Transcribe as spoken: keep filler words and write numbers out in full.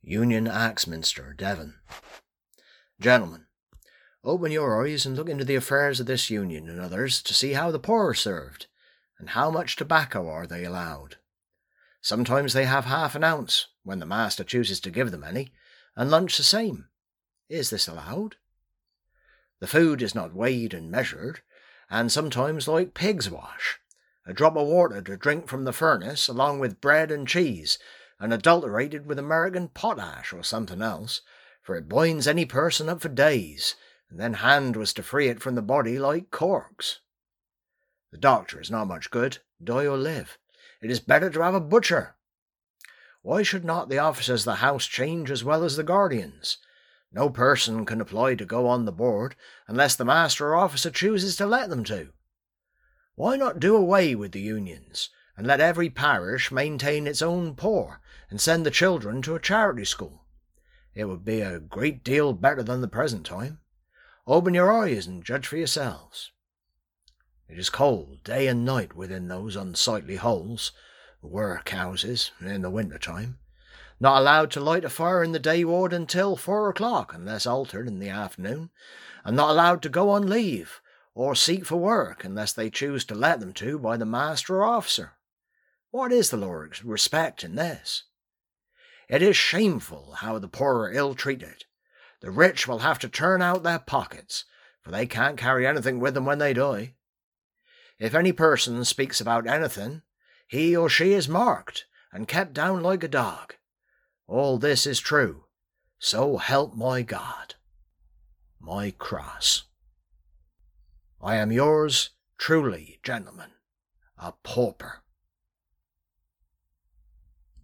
Union Axminster, Devon. Gentlemen, open your eyes and look into the affairs of this Union and others to see how the poor are served, and how much tobacco are they allowed. Sometimes they have half an ounce, when the master chooses to give them any, and lunch the same. Is this allowed? The food is not weighed and measured, and sometimes like pig's wash, a drop of water to drink from the furnace, along with bread and cheese, and adulterated with American potash or something else, for it binds any person up for days, and then hand was to free it from the body like corks. The doctor is not much good, die or live. It is better to have a butcher. Why should not the officers of the house change as well as the guardians? No person can apply to go on the board unless the master or officer chooses to let them to. Why not do away with the unions, and let every parish maintain its own poor, and send the children to a charity school? It would be a great deal better than the present time. Open your eyes and judge for yourselves. It is cold day and night within those unsightly holes, workhouses, in the winter time. Not allowed to light a fire in the day ward until four o'clock, unless altered in the afternoon, and not allowed to go on leave, or seek for work, unless they choose to let them to by the master or officer. What is the Lord's respect in this? It is shameful how the poor are ill-treated. The rich will have to turn out their pockets, for they can't carry anything with them when they die. If any person speaks about anything, he or she is marked and kept down like a dog. All this is true, so help my God. My cross. I am yours truly, gentlemen, a pauper.